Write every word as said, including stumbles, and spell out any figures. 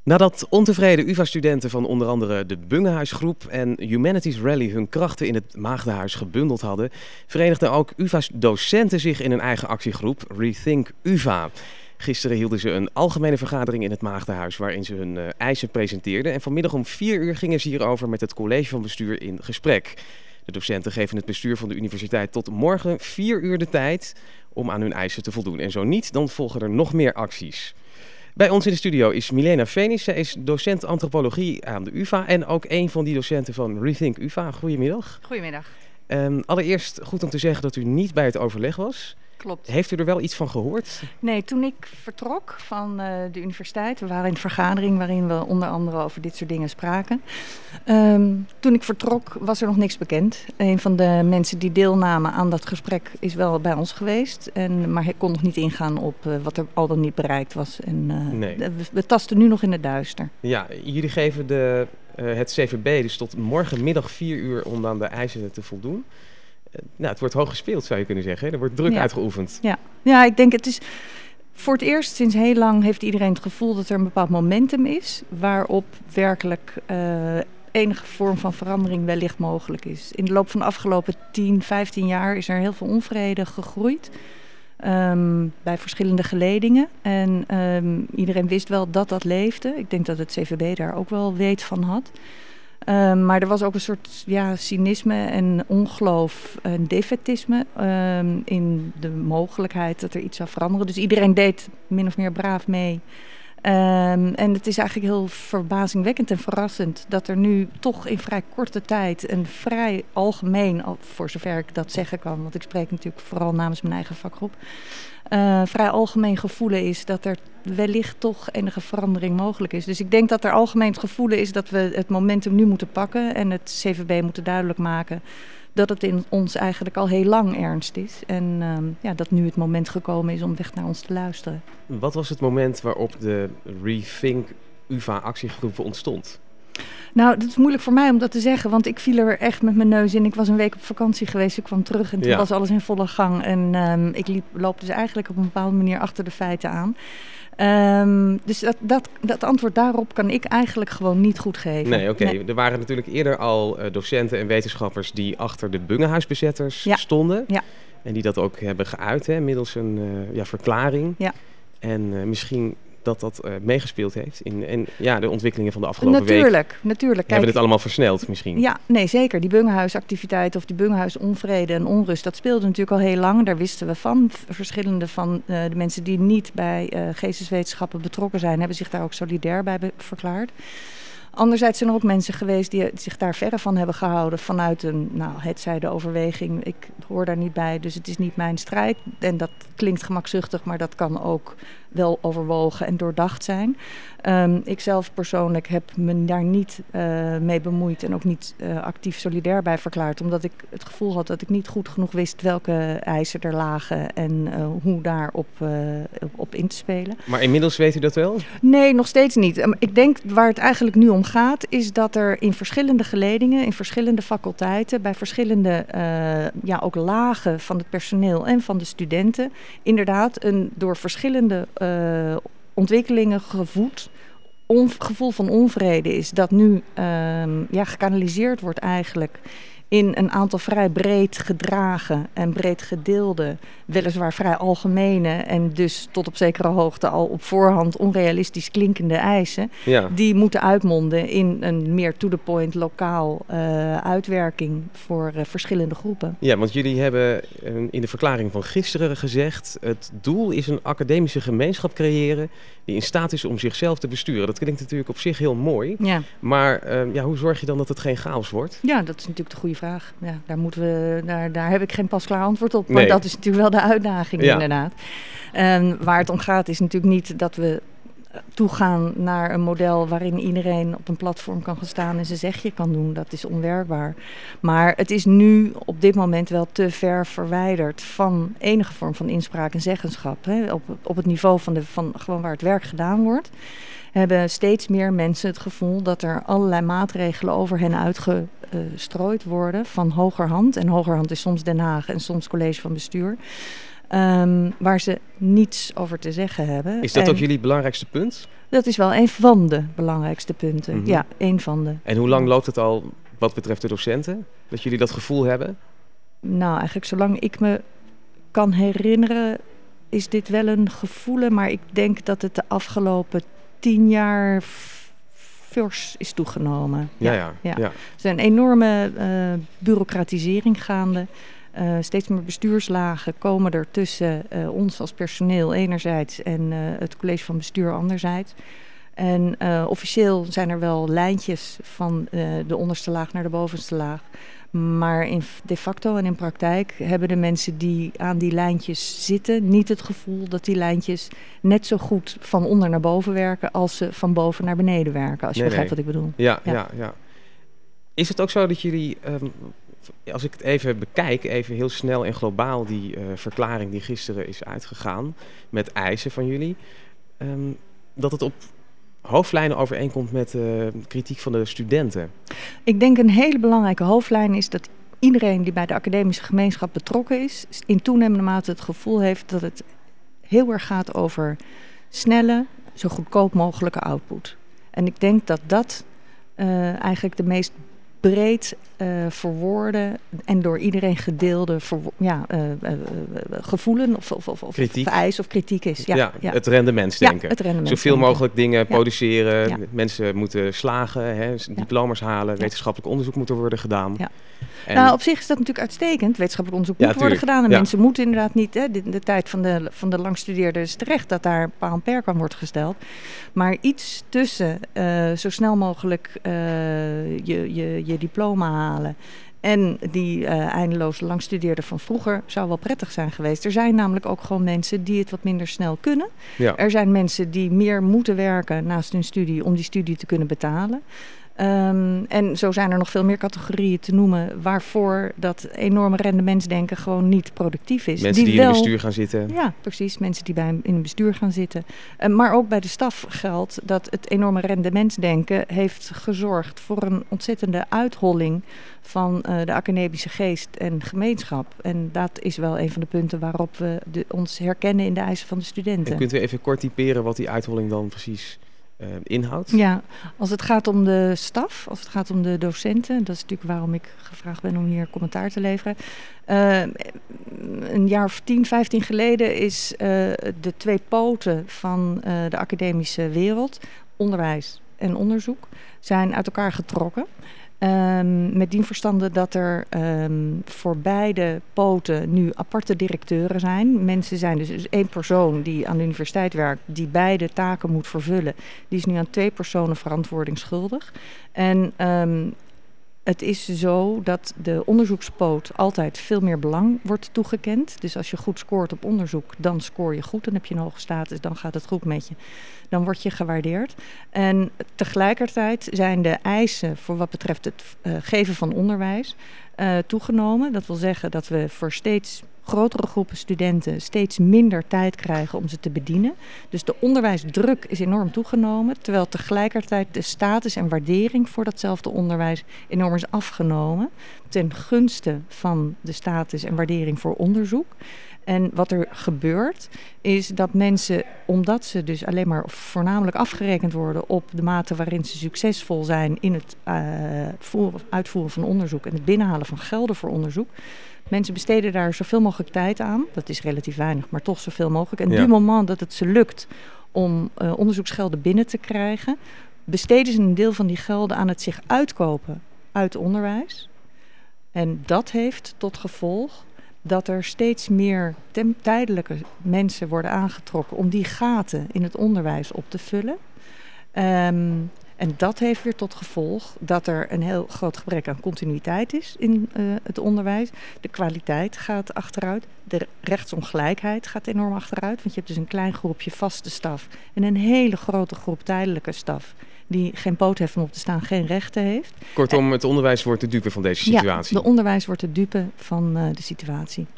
Nadat ontevreden U vA-studenten van onder andere de Bungehuisgroep en Humanities Rally hun krachten in het Maagdenhuis gebundeld hadden, verenigden ook U vA-docenten zich in een eigen actiegroep, Rethink U vA. Gisteren hielden ze een algemene vergadering in het Maagdenhuis waarin ze hun uh, eisen presenteerden. En vanmiddag om vier uur gingen ze hierover met het college van bestuur in gesprek. De docenten geven het bestuur van de universiteit tot morgen vier uur de tijd om aan hun eisen te voldoen. En zo niet, dan volgen er nog meer acties. Bij ons in de studio is Milena Fenis. Zij is docent antropologie aan de U vA en ook een van die docenten van Rethink U vA. Goedemiddag. Goedemiddag. Um, allereerst goed om te zeggen dat u niet bij het overleg was. Klopt. Heeft u er wel iets van gehoord? Nee, toen ik vertrok van uh, de universiteit, we waren in een vergadering waarin we onder andere over dit soort dingen spraken. Um, toen ik vertrok was er nog niks bekend. Een van de mensen die deelnamen aan dat gesprek is wel bij ons geweest, en, maar hij kon nog niet ingaan op uh, wat er al dan niet bereikt was. En, uh, nee. we, we tasten nu nog in het duister. Ja, jullie geven de, uh, het C V B dus tot morgenmiddag vier uur om aan de eisen te voldoen. Nou, het wordt hoog gespeeld, zou je kunnen zeggen. Er wordt druk ja. uitgeoefend. Ja. ja, ik denk het is voor het eerst sinds heel lang heeft iedereen het gevoel dat er een bepaald momentum is waarop werkelijk uh, enige vorm van verandering wellicht mogelijk is. In de loop van de afgelopen tien, vijftien jaar is er heel veel onvrede gegroeid. Um, bij verschillende geledingen. En um, iedereen wist wel dat dat leefde. Ik denk dat het C V B daar ook wel weet van had. Um, maar er was ook een soort ja, cynisme en ongeloof en defaitisme um, in de mogelijkheid dat er iets zou veranderen. Dus iedereen deed min of meer braaf mee. Um, en het is eigenlijk heel verbazingwekkend en verrassend dat er nu toch in vrij korte tijd een vrij algemeen, voor zover ik dat zeggen kan, want ik spreek natuurlijk vooral namens mijn eigen vakgroep, Uh, vrij algemeen gevoelen is dat er wellicht toch enige verandering mogelijk is. Dus ik denk dat er algemeen het gevoelen is dat we het momentum nu moeten pakken en het C V B moeten duidelijk maken dat het in ons eigenlijk al heel lang ernst is. En um, ja, dat nu het moment gekomen is om echt naar ons te luisteren. Wat was het moment waarop de Rethink U vA actiegroep ontstond? Nou, dat is moeilijk voor mij om dat te zeggen, want ik viel er echt met mijn neus in. Ik was een week op vakantie geweest, ik kwam terug en toen ja. was alles in volle gang. En um, ik liep, loop dus eigenlijk op een bepaalde manier achter de feiten aan. Um, dus dat, dat, dat antwoord daarop kan ik eigenlijk gewoon niet goed geven. Nee, oké. Okay. Nee. Er waren natuurlijk eerder al uh, docenten en wetenschappers die achter de Bungehuisbezetters ja. stonden. Ja. En die dat ook hebben geuit, hè, middels een uh, ja, verklaring. Ja. En uh, misschien dat dat uh, meegespeeld heeft in, in ja, de ontwikkelingen van de afgelopen natuurlijk, week. Natuurlijk, natuurlijk. Hebben we dit allemaal versneld misschien? Ja, nee, zeker. Die Bungehuisactiviteit of die Bungehuisonvrede en onrust, dat speelde natuurlijk al heel lang. Daar wisten we van. Verschillende van uh, de mensen die niet bij uh, geesteswetenschappen betrokken zijn, hebben zich daar ook solidair bij be- verklaard. Anderzijds zijn er ook mensen geweest die zich daar verre van hebben gehouden vanuit een, nou, hetzij de overweging. Ik hoor daar niet bij, dus het is niet mijn strijd. En dat klinkt gemakzuchtig, maar dat kan ook wel overwogen en doordacht zijn. Um, ik zelf persoonlijk heb me daar niet uh, mee bemoeid en ook niet uh, actief solidair bij verklaard. Omdat ik het gevoel had dat ik niet goed genoeg wist welke eisen er lagen en uh, hoe daarop uh, op, op in te spelen. Maar inmiddels weet u dat wel? Nee, nog steeds niet. Um, ik denk waar het eigenlijk nu om gaat, is dat er in verschillende geledingen, in verschillende faculteiten, bij verschillende uh, ja, ook lagen van het personeel en van de studenten, inderdaad een door verschillende uh, ontwikkelingen gevoed on, gevoel van onvrede is. Dat nu uh, ja, gekanaliseerd wordt eigenlijk in een aantal vrij breed gedragen en breed gedeelde, weliswaar vrij algemene en dus tot op zekere hoogte al op voorhand onrealistisch klinkende eisen, ja. die moeten uitmonden in een meer to-the-point lokaal uh, uitwerking voor uh, verschillende groepen. Ja, want jullie hebben uh, in de verklaring van gisteren gezegd, het doel is een academische gemeenschap creëren die in staat is om zichzelf te besturen. Dat klinkt natuurlijk op zich heel mooi, ja. maar uh, ja, hoe zorg je dan dat het geen chaos wordt? Ja, dat is natuurlijk de goede vraag. Ja, daar, moeten we, daar, daar heb ik geen pasklaar antwoord op. Maar nee. dat is natuurlijk wel de uitdaging, ja. inderdaad. Um, waar het om gaat is natuurlijk niet dat we toegaan naar een model waarin iedereen op een platform kan gaan staan en zijn zegje kan doen. Dat is onwerkbaar. Maar het is nu op dit moment wel te ver verwijderd van enige vorm van inspraak en zeggenschap. Hè. Op, op het niveau van, de, van gewoon waar het werk gedaan wordt, hebben steeds meer mensen het gevoel dat er allerlei maatregelen over hen uitgestrooid worden van hogerhand. En hogerhand is soms Den Haag en soms college van bestuur. Um, waar ze niets over te zeggen hebben. Is dat en ook jullie belangrijkste punt? Dat is wel een van de belangrijkste punten. Mm-hmm. Ja, een van de. En hoe lang loopt het al wat betreft de docenten? Dat jullie dat gevoel hebben? Nou, eigenlijk zolang ik me kan herinneren is dit wel een gevoel. Maar ik denk dat het de afgelopen tien jaar fors is toegenomen. Ja, ja. ja. ja. Er is een enorme uh, bureaucratisering gaande. Uh, steeds meer bestuurslagen komen er tussen uh, ons als personeel enerzijds en uh, het college van bestuur anderzijds. En uh, officieel zijn er wel lijntjes van uh, de onderste laag naar de bovenste laag. Maar in de facto en in praktijk hebben de mensen die aan die lijntjes zitten niet het gevoel dat die lijntjes net zo goed van onder naar boven werken als ze van boven naar beneden werken. Als je nee, begrijpt nee. wat ik bedoel. Ja, ja. Ja, ja. Is het ook zo dat jullie, um, als ik het even bekijk, even heel snel en globaal die uh, verklaring die gisteren is uitgegaan met eisen van jullie, um, dat het op hoofdlijnen overeenkomt met de uh, kritiek van de studenten? Ik denk een hele belangrijke hoofdlijn is dat iedereen die bij de academische gemeenschap betrokken is, in toenemende mate het gevoel heeft dat het heel erg gaat over snelle, zo goedkoop mogelijke output. En ik denk dat dat uh, eigenlijk de meest breed uh, verwoorden en door iedereen gedeelde verwo- ja, uh, uh, uh, gevoelen of, of, of, of vereis of kritiek is. Ja, ja, ja. Het rendementsdenken. Ja, het rendement Zoveel denken. mogelijk dingen ja. produceren. Ja. Mensen moeten slagen, hè, diploma's halen. Ja. Wetenschappelijk onderzoek moet er worden gedaan. Ja. En nou, op zich is dat natuurlijk uitstekend. Wetenschappelijk onderzoek ja, moet tuurlijk. worden gedaan. En ja. mensen moeten inderdaad niet... Hè, de, de tijd van de, van de langstudeerder is terecht dat daar paal en perk aan wordt gesteld. Maar iets tussen uh, zo snel mogelijk uh, je, je, je diploma halen en die uh, eindeloos langstudeerder van vroeger zou wel prettig zijn geweest. Er zijn namelijk ook gewoon mensen die het wat minder snel kunnen. Ja. Er zijn mensen die meer moeten werken naast hun studie om die studie te kunnen betalen. Um, en zo zijn er nog veel meer categorieën te noemen waarvoor dat enorme rendementsdenken gewoon niet productief is. Mensen die, die wel, in het bestuur gaan zitten. Ja, precies. Mensen die bij in het bestuur gaan zitten. Uh, maar ook bij de staf geldt dat het enorme rendementsdenken heeft gezorgd voor een ontzettende uitholling van uh, de academische geest en gemeenschap. En dat is wel een van de punten waarop we de, ons herkennen in de eisen van de studenten. En kunt u even kort typeren wat die uitholling dan precies Uh, inhoud? Ja, als het gaat om de staf, als het gaat om de docenten, dat is natuurlijk waarom ik gevraagd ben om hier commentaar te leveren. Uh, een jaar of tien, vijftien geleden is uh, de twee poten van uh, de academische wereld, onderwijs en onderzoek, zijn uit elkaar getrokken. Um, met dien verstande dat er um, voor beide poten nu aparte directeuren zijn. Mensen zijn dus, dus één persoon die aan de universiteit werkt, die beide taken moet vervullen. Die is nu aan twee personen verantwoording schuldig. En um, het is zo dat de onderzoekspoot altijd veel meer belang wordt toegekend. Dus als je goed scoort op onderzoek, dan scoor je goed. Dan heb je een hoge status, dan gaat het goed met je. Dan word je gewaardeerd. En tegelijkertijd zijn de eisen voor wat betreft het uh, geven van onderwijs uh, toegenomen. Dat wil zeggen dat we voor steeds grotere groepen studenten steeds minder tijd krijgen om ze te bedienen. Dus de onderwijsdruk is enorm toegenomen, terwijl tegelijkertijd de status en waardering voor datzelfde onderwijs enorm is afgenomen ten gunste van de status en waardering voor onderzoek. En wat er gebeurt is dat mensen, omdat ze dus alleen maar voornamelijk afgerekend worden op de mate waarin ze succesvol zijn in het uh, voeren, uitvoeren van onderzoek en het binnenhalen van gelden voor onderzoek, mensen besteden daar zoveel mogelijk tijd aan. Dat is relatief weinig, maar toch zoveel mogelijk. En ja. die moment dat het ze lukt om uh, onderzoeksgelden binnen te krijgen, besteden ze een deel van die gelden aan het zich uitkopen uit onderwijs. En dat heeft tot gevolg dat er steeds meer tem- tijdelijke mensen worden aangetrokken om die gaten in het onderwijs op te vullen. Um, En dat heeft weer tot gevolg dat er een heel groot gebrek aan continuïteit is in uh, het onderwijs. De kwaliteit gaat achteruit. De rechtsongelijkheid gaat enorm achteruit. Want je hebt dus een klein groepje vaste staf en een hele grote groep tijdelijke staf die geen poot heeft om op te staan, geen rechten heeft. Kortom, het onderwijs wordt de dupe van deze situatie. Ja, de onderwijs wordt de dupe van uh, de situatie.